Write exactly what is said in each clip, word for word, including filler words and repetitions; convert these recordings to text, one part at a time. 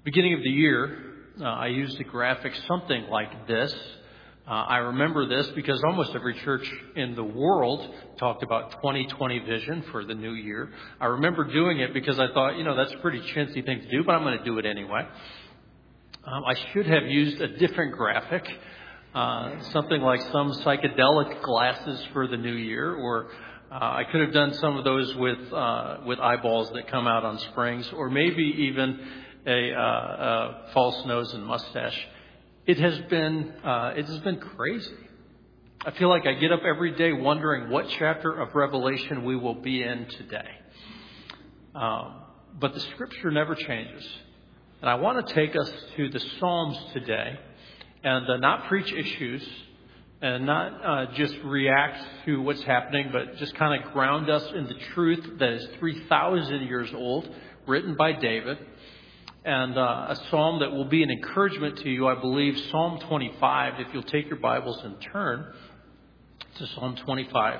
Beginning of the year, uh, I used a graphic something like this. Uh, I remember this because almost every church in the world talked about twenty twenty vision for the new year. I remember doing it because I thought, you know, that's a pretty chintzy thing to do, but I'm going to do it anyway. Um, I should have used a different graphic, uh, something like some psychedelic glasses for the new year, or uh, I could have done some of those with uh, with eyeballs that come out on springs, or maybe even a, uh, a false nose and mustache. It has been uh, it has been crazy. I feel like I get up every day wondering what chapter of Revelation we will be in today. Um, but the Scripture never changes. And I want to take us to the Psalms today and uh, not preach issues and not uh, just react to what's happening, but just kind of ground us in the truth that is three thousand years old, written by David. And uh, a psalm that will be an encouragement to you, I believe, Psalm twenty-five, if you'll take your Bibles and turn to Psalm twenty-five.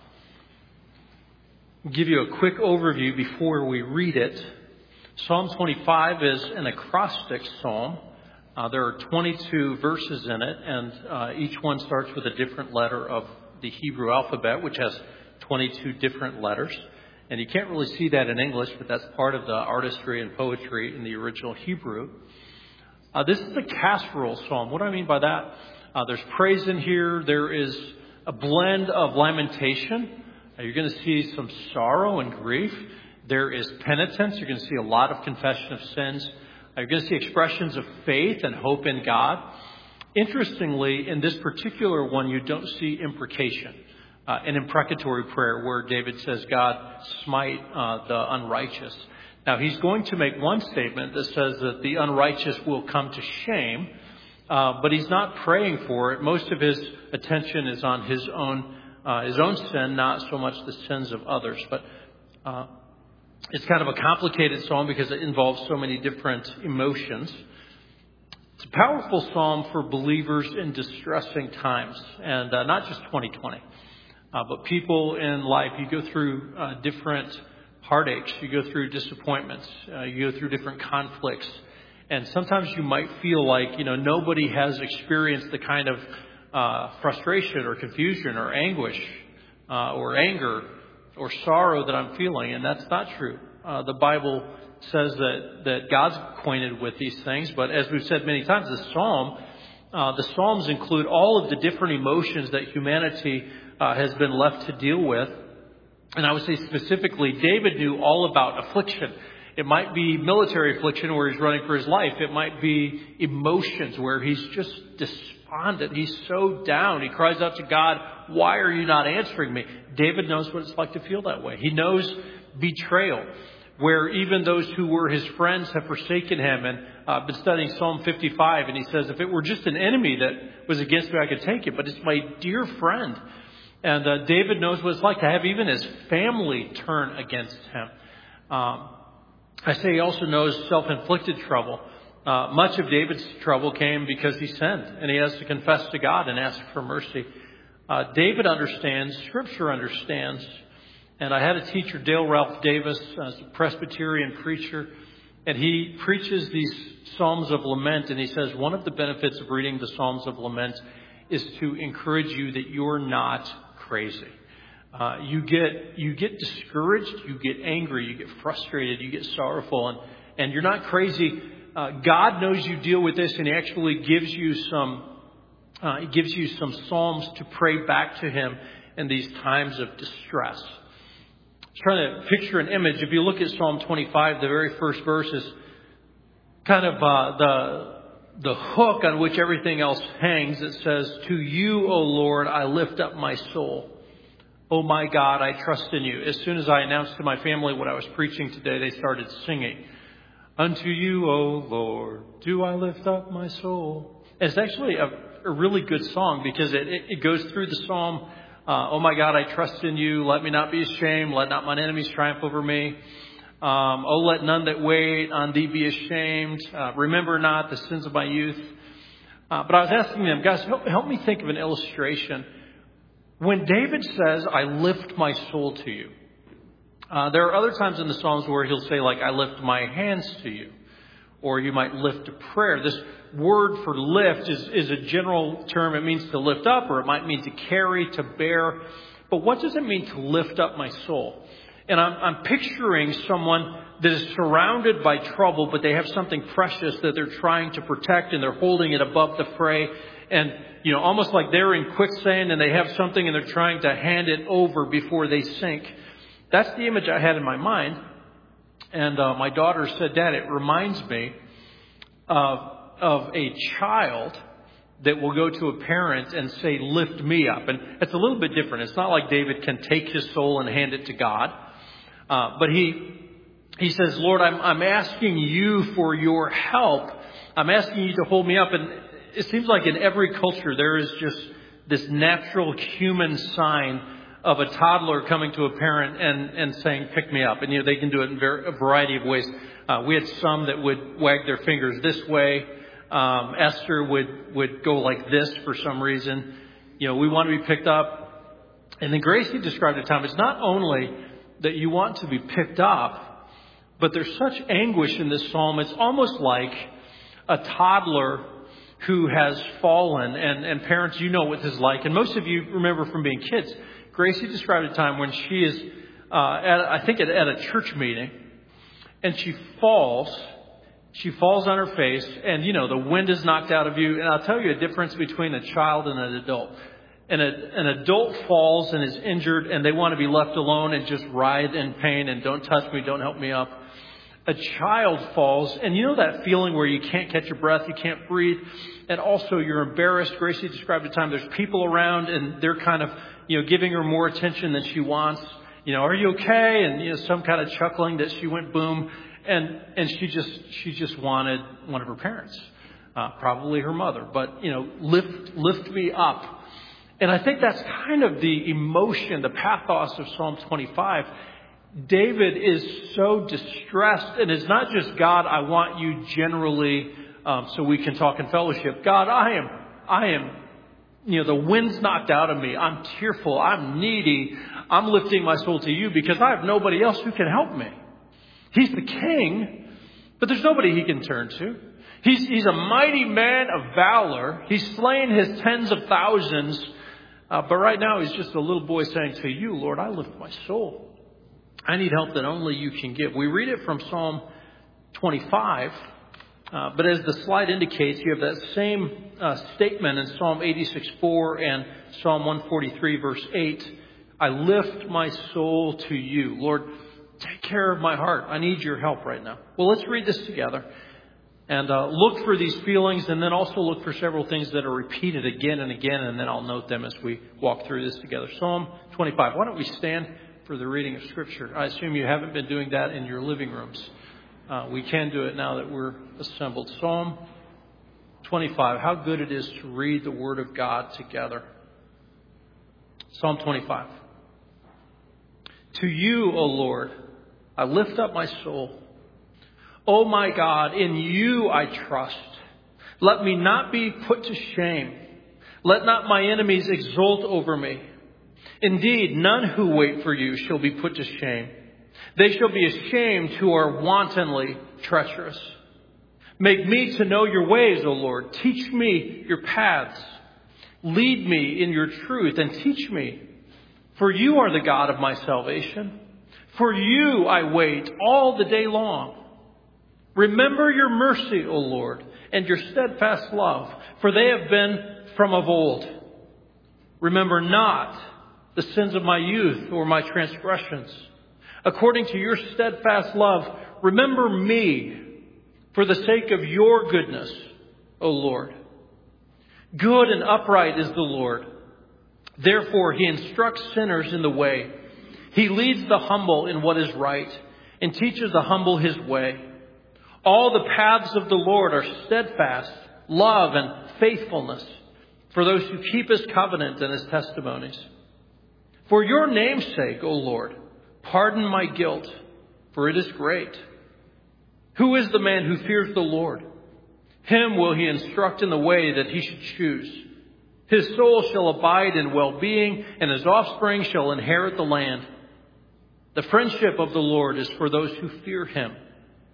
I'll give you a quick overview before we read it. Psalm twenty-five is an acrostic psalm. Uh, there are twenty-two verses in it, and uh, each one starts with a different letter of the Hebrew alphabet, which has twenty-two different letters. And you can't really see that in English, but that's part of the artistry and poetry in the original Hebrew. Uh, this is a casserole psalm. What do I mean by that? Uh, there's praise in here. There is a blend of lamentation. Uh, you're going to see some sorrow and grief. There is penitence. You're going to see a lot of confession of sins. Uh, you're going to see expressions of faith and hope in God. Interestingly, in this particular one, you don't see imprecation. Uh, an imprecatory prayer where David says, God, smite uh, the unrighteous. Now, he's going to make one statement that says that the unrighteous will come to shame, uh, but he's not praying for it. Most of his attention is on his own uh, his own sin, not so much the sins of others. But uh, it's kind of a complicated psalm because it involves so many different emotions. It's a powerful psalm for believers in distressing times, and uh, not just twenty twenty. Uh, but people in life, you go through uh, different heartaches, you go through disappointments, uh, you go through different conflicts. And sometimes you might feel like, you know, nobody has experienced the kind of uh, frustration or confusion or anguish uh, or anger or sorrow that I'm feeling. And that's not true. Uh, the Bible says that, that God's acquainted with these things. But as we've said many times, the Psalm, uh, the Psalms include all of the different emotions that humanity Uh, has been left to deal with. And I would say specifically, David knew all about affliction. It might be military affliction where he's running for his life. It might be emotions where he's just despondent. He's so down. He cries out to God, why are you not answering me? David knows what it's like to feel that way. He knows betrayal, where even those who were his friends have forsaken him. And uh, I've been studying Psalm fifty-five, and he says, if it were just an enemy that was against me, I could take it. But it's my dear friend. And uh, David knows what it's like to have even his family turn against him. Um, I say he also knows self-inflicted trouble. Uh, much of David's trouble came because he sinned, and he has to confess to God and ask for mercy. Uh, David understands, Scripture understands, and I had a teacher, Dale Ralph Davis, as a Presbyterian preacher, and he preaches these Psalms of Lament, and he says one of the benefits of reading the Psalms of Lament is to encourage you that you're not crazy. Uh, you get you get discouraged, you get angry, you get frustrated, you get sorrowful, and, and you're not crazy. Uh, God knows you deal with this, and He actually gives you some uh, He gives you some psalms to pray back to Him in these times of distress. I was trying to picture an image. If you look at Psalm twenty-five, the very first verse is kind of uh, the the hook on which everything else hangs. It says, to you, O Lord, I lift up my soul. Oh my God, I trust in you. As soon as I announced to my family what I was preaching today, they started singing. Unto you, O Lord, do I lift up my soul. And it's actually a, a really good song because it, it, it goes through the psalm. Uh, oh my God, I trust in you. Let me not be ashamed. Let not mine enemies triumph over me. Um, oh, let none that wait on thee be ashamed. Uh, remember not the sins of my youth. Uh, but I was asking them, guys, help, help me think of an illustration. When David says, I lift my soul to you, uh, there are other times in the Psalms where he'll say, like, I lift my hands to you. or you might lift a prayer. This word for lift is, is a general term. It means to lift up, or it might mean to carry, to bear. But what does it mean to lift up my soul? And I'm, I'm picturing someone that is surrounded by trouble, but they have something precious that they're trying to protect, and they're holding it above the fray. And, you know, almost like they're in quicksand and they have something and they're trying to hand it over before they sink. That's the image I had in my mind. And uh, my daughter said, Dad, it reminds me of, of a child that will go to a parent and say, lift me up. And it's a little bit different. It's not like David can take his soul and hand it to God. Uh, but he he says, Lord, I'm, I'm asking you for your help. I'm asking you to hold me up. And it seems like in every culture there is just this natural human sign of a toddler coming to a parent and, and saying, pick me up. And, you know, they can do it in a variety of ways. Uh, we had some that would wag their fingers this way. Um, Esther would, would go like this for some reason. You know, we want to be picked up. And then Gracie described a time. It's not only that you want to be picked up, but there's such anguish in this psalm. It's almost like a toddler who has fallen. And, and parents, you know what this is like. And most of you remember from being kids. Gracie described a time when she is, uh, at, I think at, at a church meeting, and she falls. She falls on her face, and, you know, the wind is knocked out of you. And I'll tell you a difference between a child and an adult. And a, an adult falls and is injured, and they want to be left alone and just writhe in pain and don't touch me, don't help me up. A child falls, and you know that feeling where you can't catch your breath, you can't breathe, and also you're embarrassed. Gracie described a time there's people around, and they're kind of, you know, giving her more attention than she wants. You know, are you okay? And, you know, some kind of chuckling that she went boom. And, and she just, she just wanted one of her parents, uh, probably her mother, but, you know, lift, lift me up. And I think that's kind of the emotion, the pathos of Psalm twenty-five. David is so distressed, and it's not just, God, I want you generally, um, so we can talk in fellowship. God, I am, I am, you know, the wind's knocked out of me. I'm tearful. I'm needy. I'm lifting my soul to you because I have nobody else who can help me. He's the king, but there's nobody he can turn to. He's, he's a mighty man of valor. He's slain his tens of thousands. Uh, but right now he's just a little boy saying to you, Lord, I lift my soul. I need help that only you can give. We read it from Psalm twenty-five. Uh, but as the slide indicates, you have that same uh, statement in Psalm eighty-six four and Psalm one forty-three verse eight. I lift my soul to you. Lord, take care of my heart. I need your help right now. Well, let's read this together and uh, look for these feelings, and then also look for several things that are repeated again and again, and then I'll note them as we walk through this together. Psalm twenty-five. Why don't we stand for the reading of Scripture? I assume you haven't been doing that in your living rooms. Uh, we can do it now that we're assembled. Psalm twenty-five. How good it is to read the Word of God together. Psalm twenty-five. To you, O Lord, I lift up my soul. O my God, in you I trust. Let me not be put to shame. Let not my enemies exult over me. Indeed, none who wait for you shall be put to shame. They shall be ashamed who are wantonly treacherous. Make me to know your ways, O Lord. Teach me your paths. Lead me in your truth and teach me. For you are the God of my salvation. For you I wait all the day long. Remember your mercy, O Lord, and your steadfast love, for they have been from of old. Remember not the sins of my youth or my transgressions. According to your steadfast love, remember me for the sake of your goodness, O Lord. Good and upright is the Lord. Therefore, he instructs sinners in the way. He leads the humble in what is right and teaches the humble his way. All the paths of the Lord are steadfast, love and faithfulness for those who keep his covenant and his testimonies. For your name's sake, O Lord, pardon my guilt, for it is great. Who is the man who fears the Lord? Him will he instruct in the way that he should choose. His soul shall abide in well-being, and his offspring shall inherit the land. The friendship of the Lord is for those who fear him,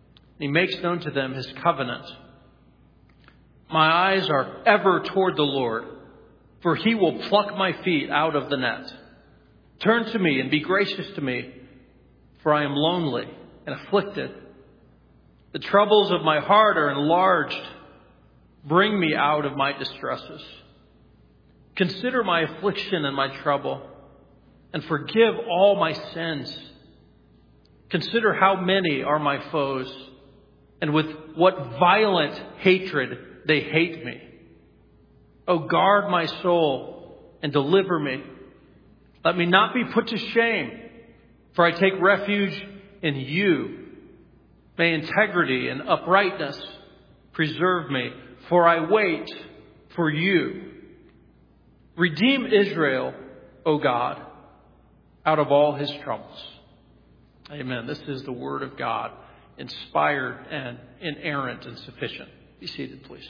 He makes known to them his covenant. My eyes are ever toward the Lord, for he will pluck my feet out of the net. Turn to me and be gracious to me, for I am lonely and afflicted. The troubles of my heart are enlarged. Bring me out of my distresses. Consider my affliction and my trouble, and forgive all my sins. Consider how many are my foes, and with what violent hatred they hate me. O guard my soul and deliver me. Let me not be put to shame, for I take refuge in you. May integrity and uprightness preserve me, for I wait for you. Redeem Israel, O God, out of all his troubles. Amen. This is the word of God, inspired and inerrant and sufficient. Be seated, please.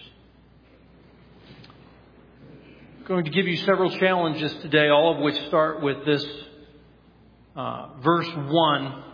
I'm going to give you several challenges today, all of which start with this uh, verse one.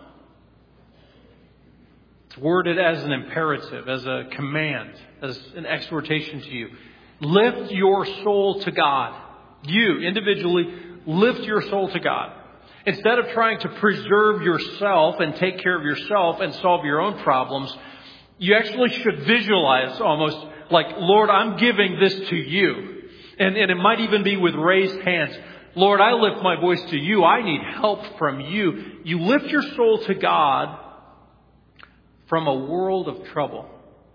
It's worded as an imperative, as a command, as an exhortation to you. Lift your soul to God. You, individually, lift your soul to God. Instead of trying to preserve yourself and take care of yourself and solve your own problems, you actually should visualize almost like, Lord, I'm giving this to you. And, and it might even be with raised hands. Lord, I lift my voice to you. I need help from you. You lift your soul to God from a world of trouble.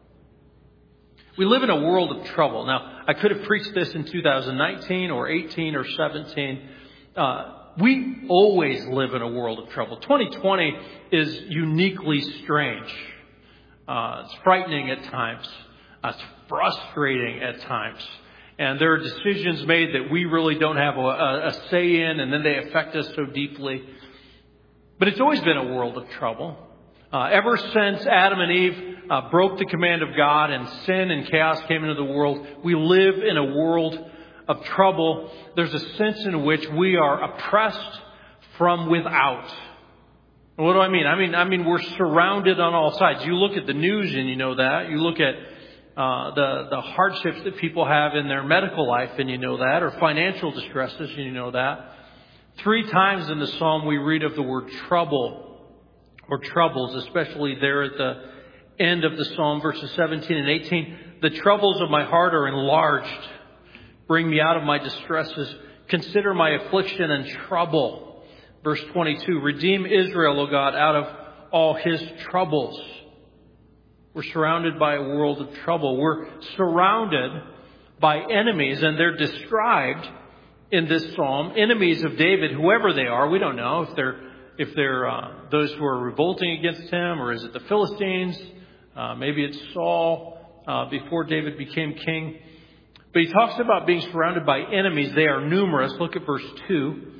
We live in a world of trouble. Now, I could have preached this in two thousand nineteen or eighteen or seventeen. Uh, we always live in a world of trouble. twenty twenty is uniquely strange. Uh, it's frightening at times. Uh, it's frustrating at times. And there are decisions made that we really don't have a, a, a say in, and then they affect us so deeply. But it's always been a world of trouble. Uh, ever since Adam and Eve uh, broke the command of God and sin and chaos came into the world, we live in a world of trouble. There's a sense in which we are oppressed from without. What do I mean? I mean, I mean, we're surrounded on all sides. You look at the news and you know that. You look at uh, the, the hardships that people have in their medical life and you know that, or financial distresses and you know that. Three times in the Psalm we read of the word trouble or troubles, especially there at the end of the Psalm, verses seventeen and eighteen. The troubles of my heart are enlarged. Bring me out of my distresses. Consider my affliction and trouble. Verse twenty-two, redeem Israel, O God, out of all his troubles. We're surrounded by a world of trouble. We're surrounded by enemies, and they're described in this psalm. Enemies of David, whoever they are. We don't know if they're if they're uh, those who are revolting against him, or is it the Philistines? Uh, maybe it's Saul uh, before David became king. But he talks about being surrounded by enemies. They are numerous. Look at verse two.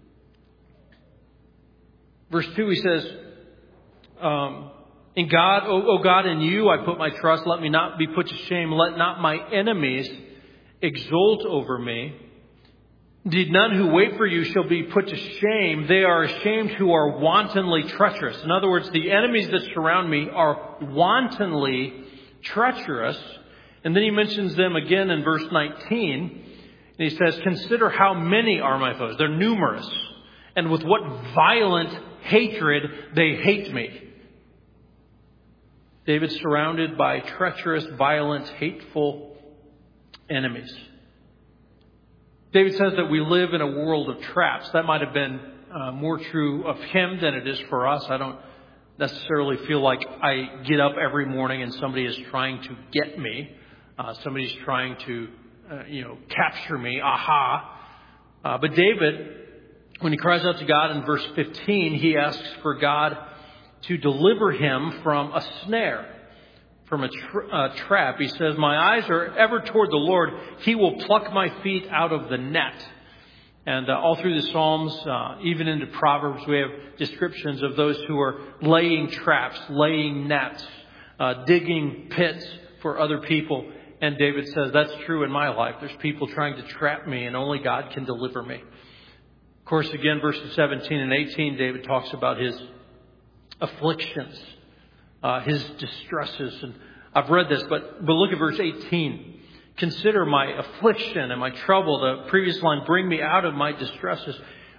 Verse two, he says, um, in God, O, o God, in you I put my trust. Let me not be put to shame. Let not my enemies exult over me. Indeed, none who wait for you shall be put to shame. They are ashamed who are wantonly treacherous. In other words, the enemies that surround me are wantonly treacherous. And then he mentions them again in verse nineteen. And he says, consider how many are my foes. They're numerous. And with what violent hatred they hate me. David's surrounded by treacherous, violent, hateful enemies. David says that we live in a world of traps. That might have been uh, more true of him than it is for us. I don't necessarily feel like I get up every morning and somebody is trying to get me. Uh, somebody's trying to, uh, you know, capture me. Aha. Uh, but David, when he cries out to God in verse fifteen, he asks for God to deliver him from a snare, from a tra- uh, trap. He says, my eyes are ever toward the Lord. He will pluck my feet out of the net. And uh, all through the Psalms, uh, even into Proverbs, we have descriptions of those who are laying traps, laying nets, uh, digging pits for other people. And David says, that's true in my life. There's people trying to trap me, and only God can deliver me. Of course, again, verses seventeen and eighteen, David talks about his afflictions. uh, his distresses. And I've read this, but, but look at verse eighteen. Consider my affliction and my trouble. The previous line, bring me out of my distresses.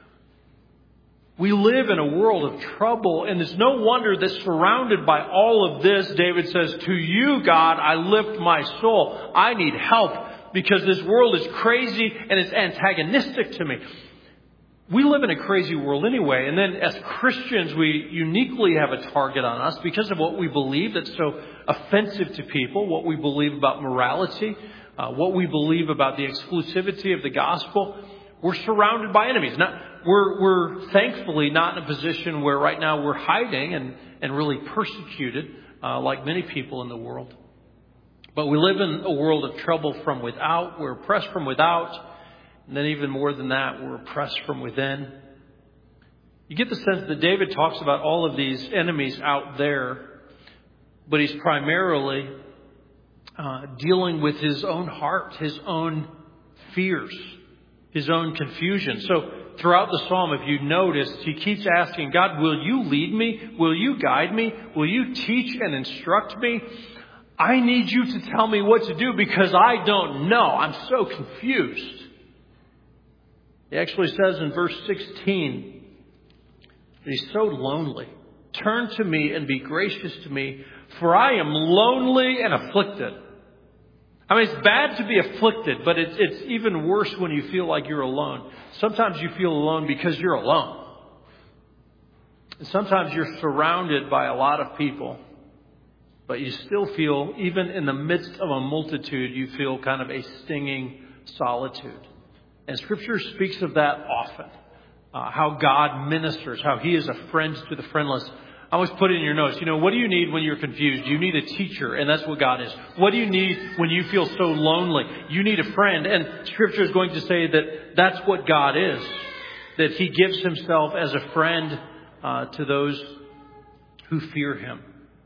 We live in a world of trouble, and it's no wonder that surrounded by all of this, David says, to you, God, I lift my soul. I need help because this world is crazy and it's antagonistic to me. We live in a crazy world anyway, and then as Christians, we uniquely have a target on us because of what we believe that's so offensive to people, what we believe about morality, uh, what we believe about the exclusivity of the gospel. We're surrounded by enemies. Not, we're, we're thankfully not in a position where right now we're hiding and, and really persecuted uh, like many people in the world. But we live in a world of trouble from without. We're oppressed from without. And then even more than that, we're oppressed from within. You get the sense that David talks about all of these enemies out there, but he's primarily uh, dealing with his own heart, his own fears, his own confusion. So throughout the psalm, if you noticed, he keeps asking, God, will you lead me? Will you guide me? Will you teach and instruct me? I need you to tell me what to do because I don't know. I'm so confused. He actually says in verse sixteen that he's so lonely. Turn to me and be gracious to me, for I am lonely and afflicted. I mean, it's bad to be afflicted, but it's, it's even worse when you feel like you're alone. Sometimes you feel alone because you're alone. And sometimes you're surrounded by a lot of people, but you still feel, even in the midst of a multitude, you feel kind of a stinging solitude. And Scripture speaks of that often. Uh, how God ministers, how He is a friend to the friendless. I always put it in your notes, you know, what do you need when you're confused? You need a teacher, and that's what God is. What do you need when you feel so lonely? You need a friend. And Scripture is going to say that that's what God is. That He gives Himself as a friend uh, to those who fear Him.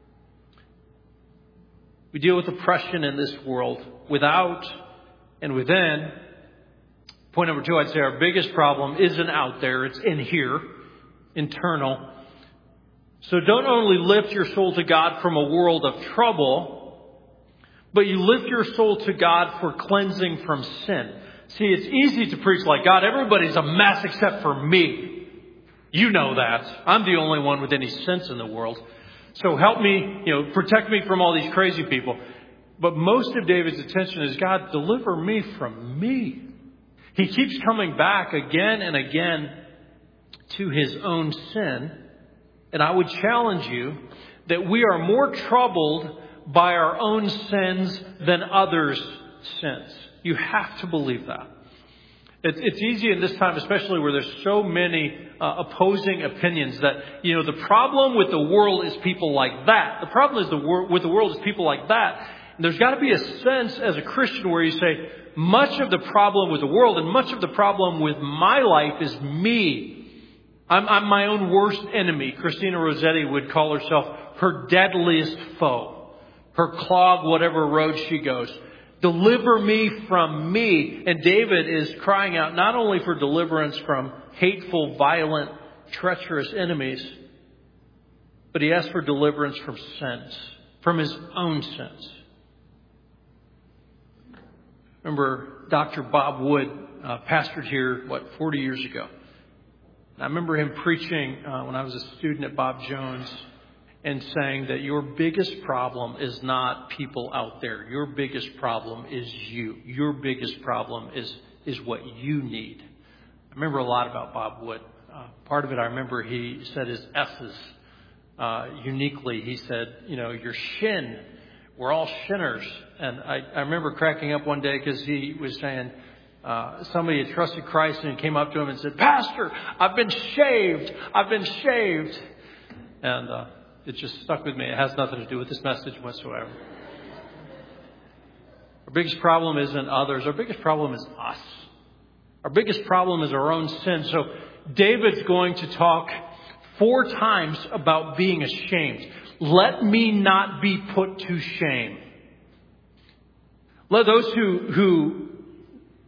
We deal with oppression in this world, without and within. Point number two, I'd say our biggest problem isn't out there. It's in here, internal. So don't only lift your soul to God from a world of trouble, but you lift your soul to God for cleansing from sin. See, it's easy to preach like, God, everybody's a mess except for me. You know that. I'm the only one with any sense in the world. So help me, you know, protect me from all these crazy people. But most of David's attention is, God, deliver me from me. He keeps coming back again and again to his own sin. And I would challenge you that we are more troubled by our own sins than others' sins. You have to believe that. It's easy in this time, especially where there's so many uh, opposing opinions, that, you know, the problem with the world is people like that. The problem is the wor- with the world is people like that. And there's got to be a sense as a Christian where you say, much of the problem with the world and much of the problem with my life is me. I'm, I'm my own worst enemy. Christina Rossetti would call herself her deadliest foe. Her clog, whatever road she goes. Deliver me from me. And David is crying out not only for deliverance from hateful, violent, treacherous enemies, but he asks for deliverance from sins, from his own sins. Remember Doctor Bob Wood uh, pastored here, what, forty years ago. I remember him preaching uh, when I was a student at Bob Jones and saying that your biggest problem is not people out there. Your biggest problem is you. Your biggest problem is, is what you need. I remember a lot about Bob Wood. Uh, part of it I remember he said his S's uh, uniquely. He said, you know, your shin. We're all sinners. And I, I remember cracking up one day because he was saying, uh, somebody had trusted Christ and he came up to him and said, Pastor, I've been shaved. I've been shaved. And uh, it just stuck with me. It has nothing to do with this message whatsoever. Our biggest problem isn't others. Our biggest problem is us. Our biggest problem is our own sin. So David's going to talk four times about being ashamed. Let me not be put to shame. Let those who, who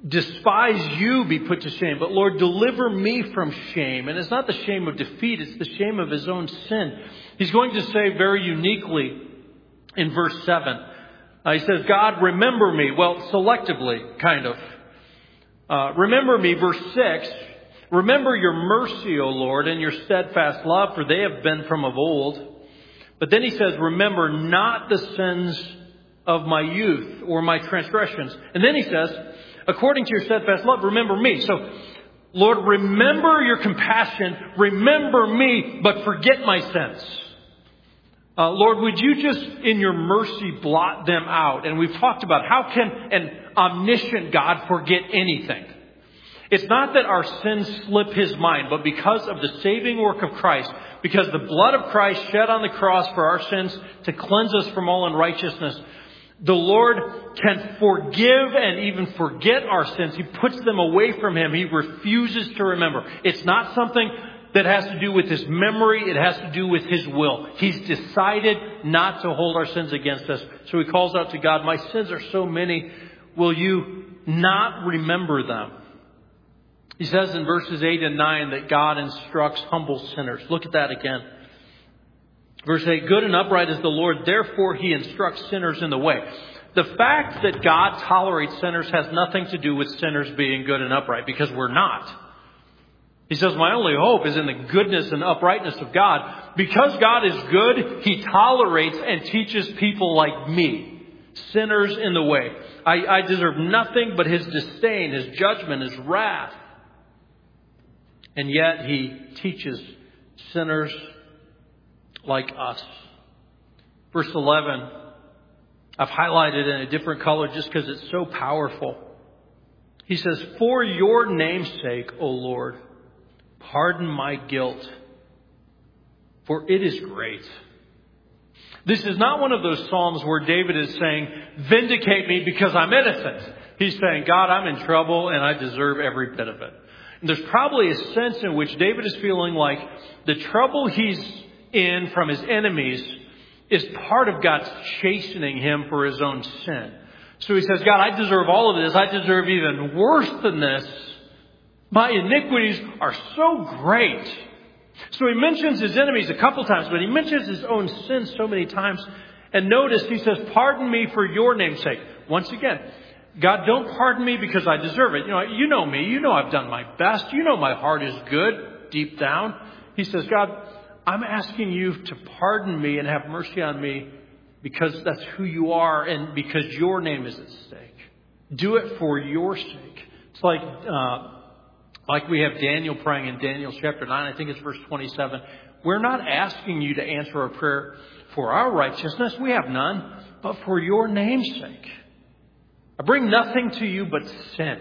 despise you be put to shame. But Lord, deliver me from shame. And it's not the shame of defeat. It's the shame of his own sin. He's going to say very uniquely in verse seven. Uh, he says, God, remember me. Well, selectively, kind of. Uh, remember me, verse six. Remember your mercy, O Lord, and your steadfast love, for they have been from of old. But then he says, remember not the sins of my youth or my transgressions. And then he says, according to your steadfast love, remember me. So, Lord, remember your compassion. Remember me, but forget my sins. Uh, Lord, would you just, in your mercy, blot them out? And we've talked about how can an omniscient God forget anything? It's not that our sins slip his mind, but because of the saving work of Christ, because the blood of Christ shed on the cross for our sins to cleanse us from all unrighteousness, the Lord can forgive and even forget our sins. He puts them away from him. He refuses to remember. It's not something that has to do with his memory. It has to do with his will. He's decided not to hold our sins against us. So he calls out to God, my sins are so many. Will you not remember them? He says in verses eight and nine that God instructs humble sinners. Look at that again. Verse eight, good and upright is the Lord, therefore he instructs sinners in the way. The fact that God tolerates sinners has nothing to do with sinners being good and upright, because we're not. He says, my only hope is in the goodness and uprightness of God. Because God is good, he tolerates and teaches people like me, sinners in the way. I, I deserve nothing but his disdain, his judgment, his wrath. And yet he teaches sinners like us. Verse eleven, I've highlighted in a different color just because it's so powerful. He says, for your name's sake, O Lord, pardon my guilt, for it is great. This is not one of those Psalms where David is saying, vindicate me because I'm innocent. He's saying, God, I'm in trouble and I deserve every bit of it. And there's probably a sense in which David is feeling like the trouble he's in from his enemies is part of God's chastening him for his own sin. So he says, God, I deserve all of this. I deserve even worse than this. My iniquities are so great. So he mentions his enemies a couple times, but he mentions his own sins so many times. And notice he says, pardon me for your name's sake. Once again, God, don't pardon me because I deserve it. You know, you know me. You know I've done my best. You know my heart is good deep down. He says, God, I'm asking you to pardon me and have mercy on me because that's who you are and because your name is at stake. Do it for your sake. It's like, uh, like we have Daniel praying in Daniel chapter nine. I think it's verse twenty-seven. We're not asking you to answer our prayer for our righteousness. We have none, but for your name's sake. I bring nothing to you but sin.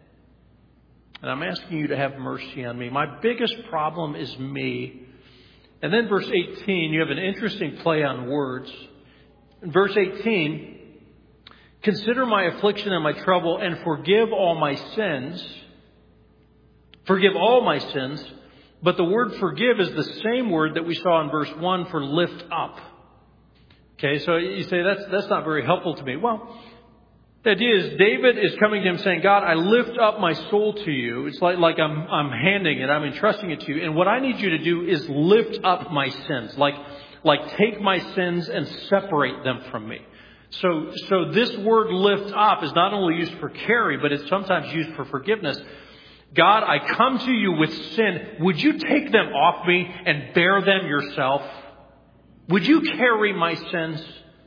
And I'm asking you to have mercy on me. My biggest problem is me. And then verse eighteen, you have an interesting play on words. In verse eighteen, consider my affliction and my trouble and forgive all my sins. Forgive all my sins. But the word forgive is the same word that we saw in verse one for lift up. Okay, so you say that's that's not very helpful to me. Well, the idea is David is coming to him saying, God, I lift up my soul to you. It's like, like I'm, I'm handing it. I'm entrusting it to you. And what I need you to do is lift up my sins. Like, like take my sins and separate them from me. So, so this word lift up is not only used for carry, but it's sometimes used for forgiveness. God, I come to you with sin. Would you take them off me and bear them yourself? Would you carry my sins?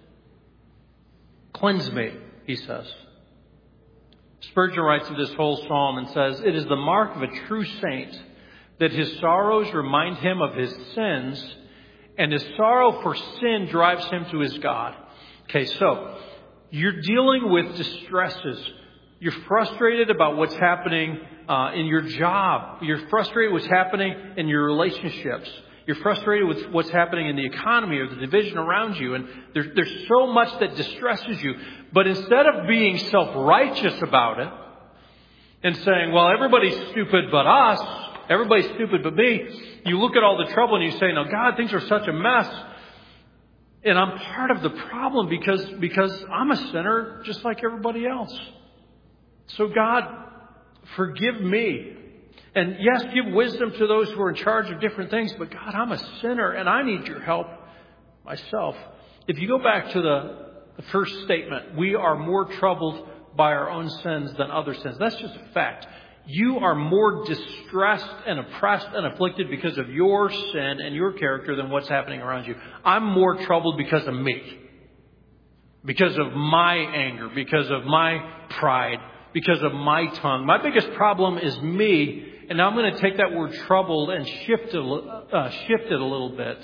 Cleanse me, he says. Spurgeon writes of this whole psalm and says, it is the mark of a true saint that his sorrows remind him of his sins, and his sorrow for sin drives him to his God. Okay, so you're dealing with distresses. You're frustrated about what's happening uh, in your job. You're frustrated with what's happening in your relationships. You're frustrated with what's happening in the economy or the division around you. And there, there's so much that distresses you. But instead of being self-righteous about it and saying, well, everybody's stupid but us, everybody's stupid but me, you look at all the trouble and you say, no, God, things are such a mess. And I'm part of the problem because, because I'm a sinner just like everybody else. So God, forgive me. And yes, give wisdom to those who are in charge of different things. But God, I'm a sinner and I need your help myself. If you go back to the, the first statement, we are more troubled by our own sins than other sins. That's just a fact. You are more distressed and oppressed and afflicted because of your sin and your character than what's happening around you. I'm more troubled because of me. Because of my anger. Because of my pride. Because of my tongue. My biggest problem is me. And now I'm going to take that word troubled and shift it, uh, shift it a little bit.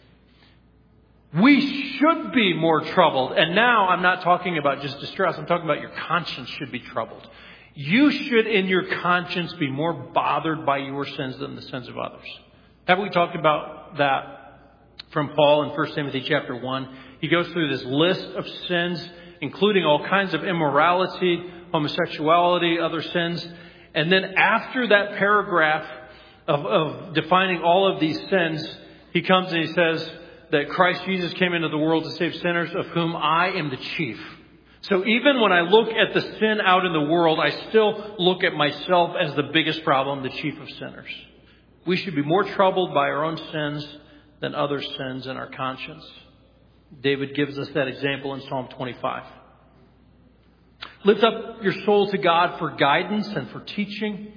We should be more troubled. And now I'm not talking about just distress. I'm talking about your conscience should be troubled. You should in your conscience be more bothered by your sins than the sins of others. Haven't we talked about that from Paul in First Timothy chapter one? He goes through this list of sins, including all kinds of immorality, homosexuality, other sins. And then after that paragraph of, of defining all of these sins, he comes and he says that Christ Jesus came into the world to save sinners, of whom I am the chief. So even when I look at the sin out in the world, I still look at myself as the biggest problem, the chief of sinners. We should be more troubled by our own sins than other sins in our conscience. David gives us that example in Psalm twenty-five. Lift up your soul to God for guidance and for teaching.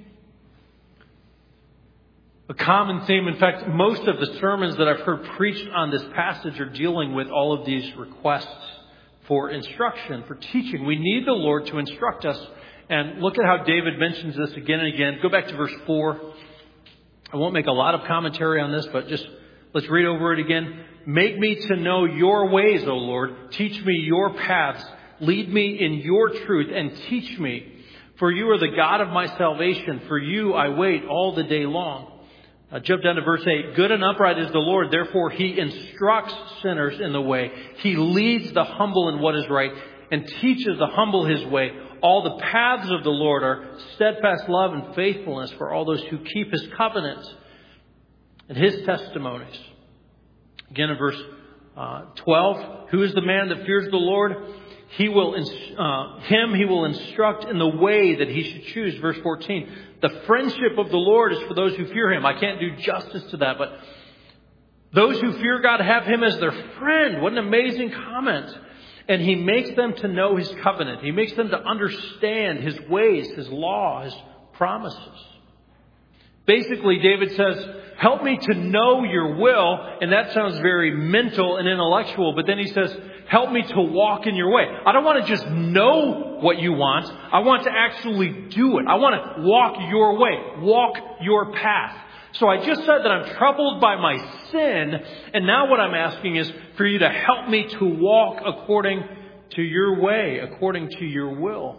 A common theme, in fact, most of the sermons that I've heard preached on this passage are dealing with all of these requests for instruction, for teaching. We need the Lord to instruct us. And look at how David mentions this again and again. Go back to verse four. I won't make a lot of commentary on this, but just let's read over it again. Make me to know your ways, O Lord. Teach me your paths. Lead me in your truth and teach me. For you are the God of my salvation. For you I wait all the day long. Uh, jump down to verse eight. Good and upright is the Lord. Therefore he instructs sinners in the way. He leads the humble in what is right and teaches the humble his way. All the paths of the Lord are steadfast love and faithfulness for all those who keep his covenants and his testimonies. Again in verse uh, twelve. Who is the man that fears the Lord? He will, uh, him he will instruct in the way that he should choose. Verse fourteen. The friendship of the Lord is for those who fear him. I can't do justice to that, but those who fear God have him as their friend. What an amazing comment. And he makes them to know his covenant. He makes them to understand his ways, his law, his promises. Basically, David says, help me to know your will. And that sounds very mental and intellectual. But then he says, help me to walk in your way. I don't want to just know what you want. I want to actually do it. I want to walk your way, walk your path. So I just said that I'm troubled by my sin. And now what I'm asking is for you to help me to walk according to your way, according to your will.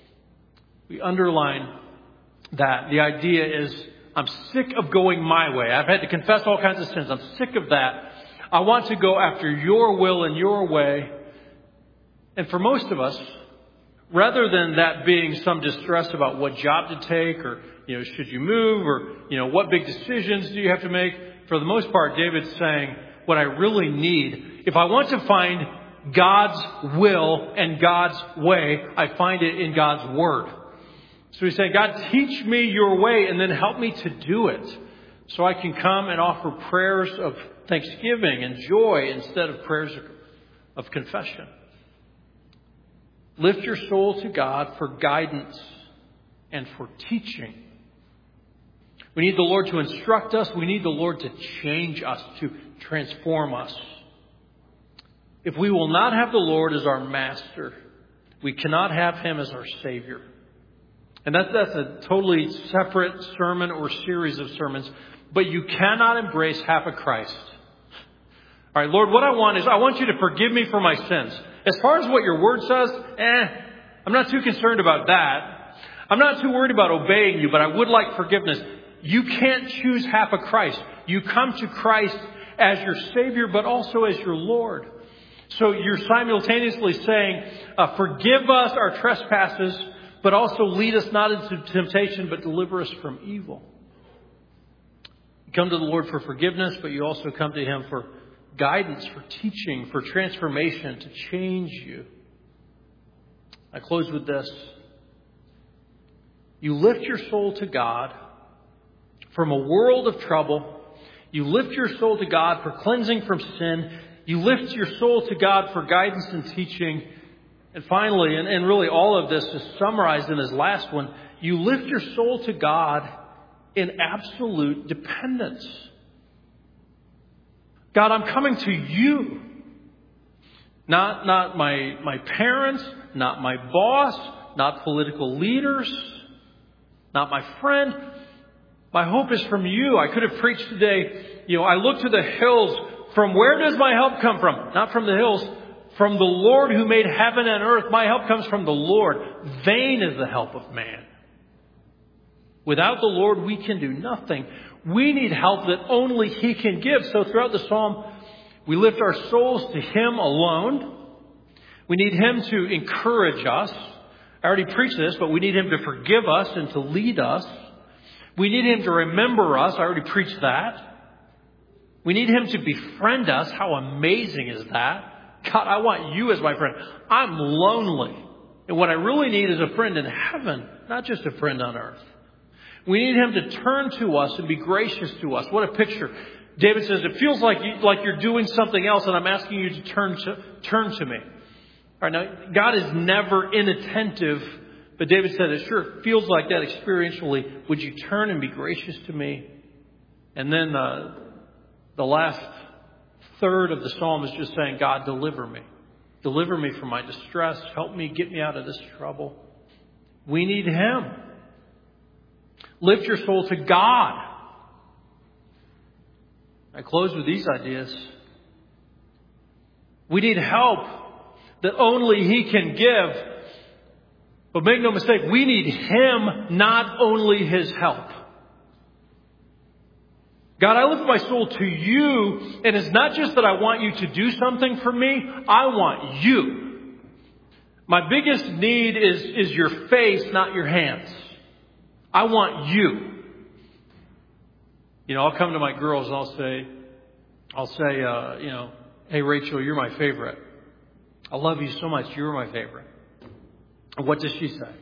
We underline that. The idea is, I'm sick of going my way. I've had to confess all kinds of sins. I'm sick of that. I want to go after your will and your way. And for most of us, rather than that being some distress about what job to take or, you know, should you move or, you know, what big decisions do you have to make? For the most part, David's saying what I really need, if I want to find God's will and God's way, I find it in God's word. So he's saying, God, teach me your way and then help me to do it so I can come and offer prayers of thanksgiving and joy instead of prayers of confession. Lift your soul to God for guidance and for teaching. We need the Lord to instruct us. We need the Lord to change us, to transform us. If we will not have the Lord as our master, we cannot have him as our Savior. And that's, that's a totally separate sermon or series of sermons. But you cannot embrace half of Christ. All right, Lord, what I want is I want you to forgive me for my sins. As far as what your word says, eh, I'm not too concerned about that. I'm not too worried about obeying you, but I would like forgiveness. You can't choose half of Christ. You come to Christ as your Savior, but also as your Lord. So you're simultaneously saying, uh, forgive us our trespasses, but also lead us not into temptation, but deliver us from evil. You come to the Lord for forgiveness, but you also come to him for guidance, for teaching, for transformation, to change you. I close with this. You lift your soul to God from a world of trouble. You lift your soul to God for cleansing from sin. You lift your soul to God for guidance and teaching. And finally, and, and really all of this is summarized in his last one, you lift your soul to God in absolute dependence. God, I'm coming to you. Not, not my, my parents, not my boss, not political leaders, not my friend. My hope is from you. I could have preached today, you know, I look to the hills. From where does my help come from? Not from the hills. From the Lord who made heaven and earth. My help comes from the Lord. Vain is the help of man. Without the Lord, we can do nothing. We need help that only He can give. So throughout the psalm, we lift our souls to Him alone. We need Him to encourage us. I already preached this, but we need Him to forgive us and to lead us. We need Him to remember us. I already preached that. We need Him to befriend us. How amazing is that? God, I want you as my friend. I'm lonely. And what I really need is a friend in heaven, not just a friend on earth. We need Him to turn to us and be gracious to us. What a picture. David says, it feels like, you, like you're doing something else and I'm asking you to turn to, turn to me. All right, now, God is never inattentive, but David said, it sure feels like that experientially. Would you turn and be gracious to me? And then uh, the last third of the psalm is just saying, God, deliver me. Deliver me from my distress. Help me, get me out of this trouble. We need Him. Lift your soul to God. I close with these ideas. We need help that only He can give. But make no mistake, we need Him, not only His help. God, I lift my soul to you, and it's not just that I want you to do something for me. I want you. My biggest need is, is your face, not your hands. I want you. You know, I'll come to my girls and I'll say, I'll say, uh, you know, hey, Rachel, you're my favorite. I love you so much. You're my favorite. And what does she say?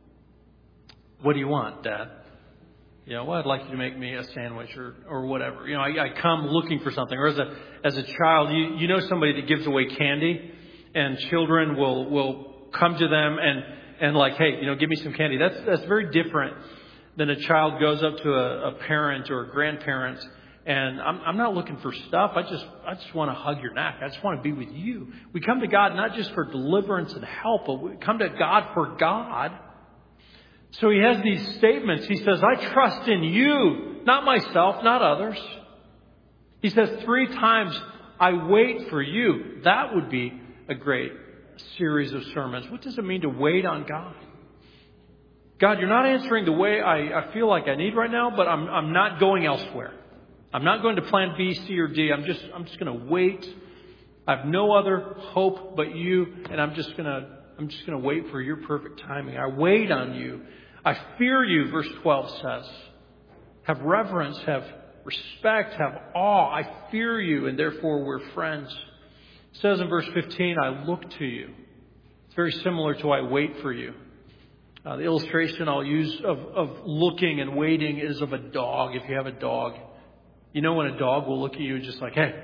What do you want, Dad? You know, well, I'd like you to make me a sandwich or, or whatever. You know, I, I come looking for something. Or as a, as a child, you, you know somebody that gives away candy and children will, will come to them and, and like, hey, you know, give me some candy. That's, that's very different than a child goes up to a, a parent or a grandparent and I'm, I'm not looking for stuff. I just, I just want to hug your neck. I just want to be with you. We come to God not just for deliverance and help, but we come to God for God. So He has these statements. He says, I trust in you, not myself, not others. He says three times, I wait for you. That would be a great series of sermons. What does it mean to wait on God? God, you're not answering the way I, I feel like I need right now, but I'm, I'm not going elsewhere. I'm not going to plan B, C, or D. I'm just, I'm just going to wait. I have no other hope but you, and I'm just going to, I'm just going to wait for your perfect timing. I wait on you. I fear you, verse twelve says. Have reverence, have respect, have awe. I fear you, and therefore we're friends. It says in verse fifteen, I look to you. It's very similar to I wait for you. Uh, the illustration I'll use of, of looking and waiting is of a dog. If you have a dog, you know when a dog will look at you just like, hey,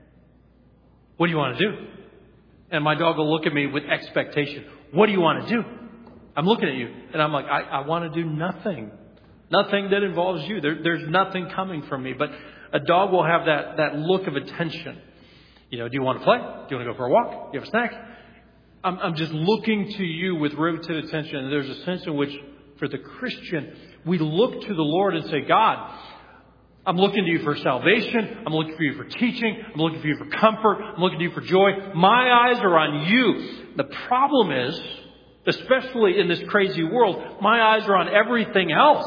what do you want to do? And my dog will look at me with expectation. What do you want to do? I'm looking at you. And I'm like, I, I want to do nothing. Nothing that involves you. There, there's nothing coming from me. But a dog will have that, that look of attention. You know, do you want to play? Do you want to go for a walk? Do you have a snack? I'm, I'm just looking to you with riveted attention. And there's a sense in which, for the Christian, we look to the Lord and say, God, I'm looking to you for salvation. I'm looking for you for teaching. I'm looking for you for comfort. I'm looking to you for joy. My eyes are on you. The problem is, especially in this crazy world, my eyes are on everything else.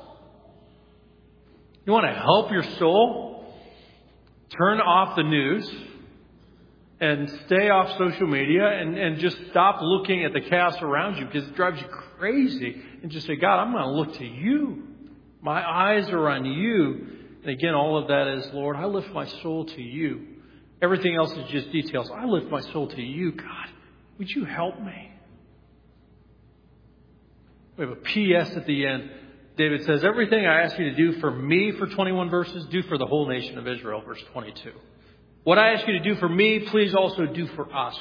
You want to help your soul? Turn off the news and stay off social media and, and just stop looking at the chaos around you because it drives you crazy. And just say, God, I'm going to look to you. My eyes are on you. And again, all of that is, Lord, I lift my soul to you. Everything else is just details. I lift my soul to you. God, would you help me? We have a P S at the end. David says, everything I ask you to do for me for twenty-one verses, do for the whole nation of Israel, verse twenty-two. What I ask you to do for me, please also do for us.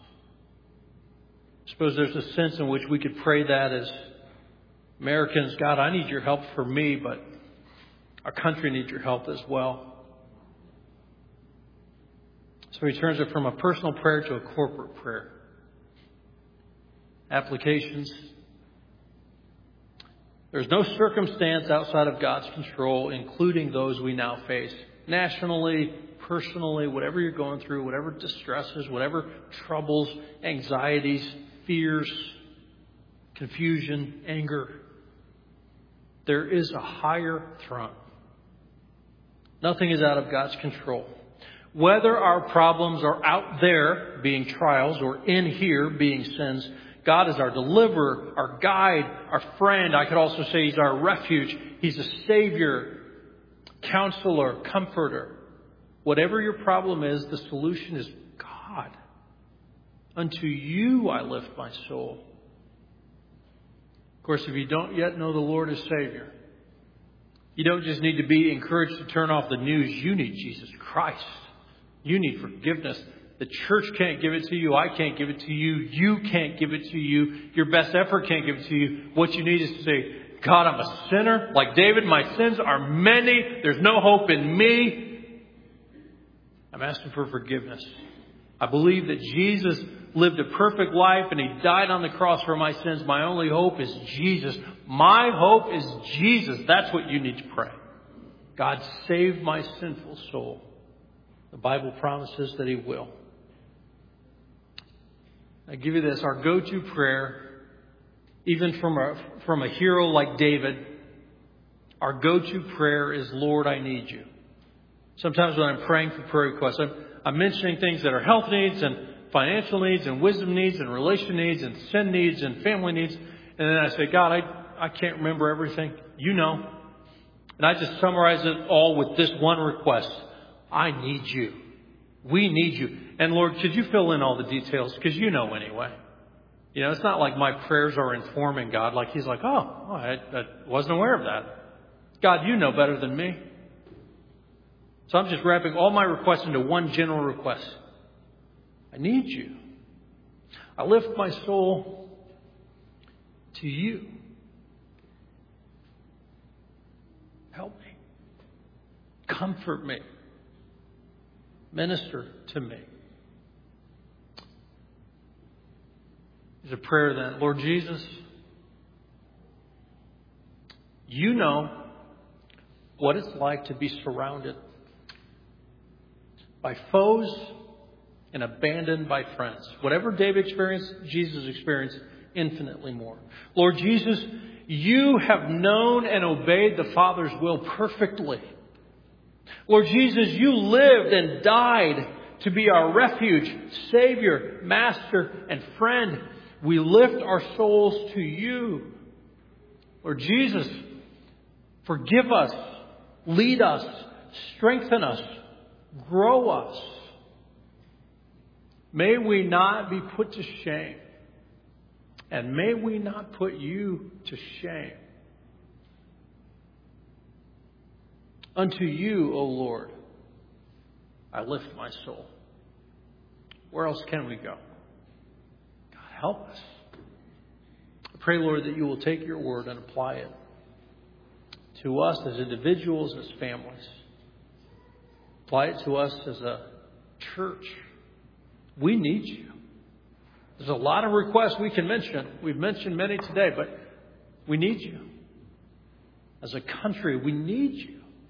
I suppose there's a sense in which we could pray that as Americans, God, I need your help for me, but our country needs your help as well. So he turns it from a personal prayer to a corporate prayer. Applications. There's no circumstance outside of God's control, including those we now face. Nationally, personally, whatever you're going through, whatever distresses, whatever troubles, anxieties, fears, confusion, anger. There is a higher throne. Nothing is out of God's control. Whether our problems are out there, being trials, or in here, being sins, God is our deliverer, our guide, our friend. I could also say He's our refuge. He's a Savior, Counselor, Comforter. Whatever your problem is, the solution is God. Unto you I lift my soul. Of course, if you don't yet know the Lord as Savior, you don't just need to be encouraged to turn off the news. You need Jesus Christ. You need forgiveness. The church can't give it to you. I can't give it to you. You can't give it to you. Your best effort can't give it to you. What you need is to say, God, I'm a sinner. Like David, my sins are many. There's no hope in me. I'm asking for forgiveness. I believe that Jesus lived a perfect life and He died on the cross for my sins. My only hope is Jesus. My hope is Jesus. That's what you need to pray. God, save my sinful soul. The Bible promises that He will. I give you this, our go-to prayer, even from a, from a hero like David, our go-to prayer is, Lord, I need you. Sometimes when I'm praying for prayer requests, I'm, I'm mentioning things that are health needs and financial needs and wisdom needs and relation needs and sin needs and family needs. And then I say, God, I, I can't remember everything. You know. And I just summarize it all with this one request. I need you. We need you. And Lord, could you fill in all the details? Because you know anyway. You know, it's not like my prayers are informing God. Like He's like, oh, I, I wasn't aware of that. God, you know better than me. So I'm just wrapping all my requests into one general request. I need you. I lift my soul to you. Help me. Comfort me. Minister to me. There's a prayer then. Lord Jesus, you know what it's like to be surrounded by foes and abandoned by friends. Whatever David experienced, Jesus experienced infinitely more. Lord Jesus, you have known and obeyed the Father's will perfectly. Lord Jesus, you lived and died to be our refuge, Savior, Master, and friend. We lift our souls to you. Lord Jesus, forgive us, lead us, strengthen us, grow us. May we not be put to shame, and may we not put you to shame. Unto you, O Lord, I lift my soul. Where else can we go? God, help us. I pray, Lord, that you will take your word and apply it to us as individuals, as families. Apply it to us as a church. We need you. There's a lot of requests we can mention. We've mentioned many today, but we need you. As a country, we need you.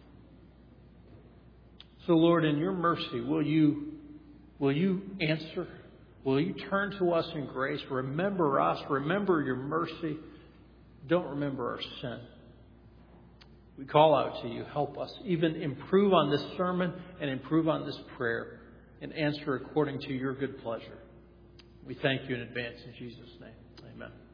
So, Lord, in your mercy, will you, will you answer? Will you turn to us in grace? Remember us. Remember your mercy. Don't remember our sin. We call out to you. Help us. Even improve on this sermon and improve on this prayer and answer according to your good pleasure. We thank you in advance in Jesus' name. Amen.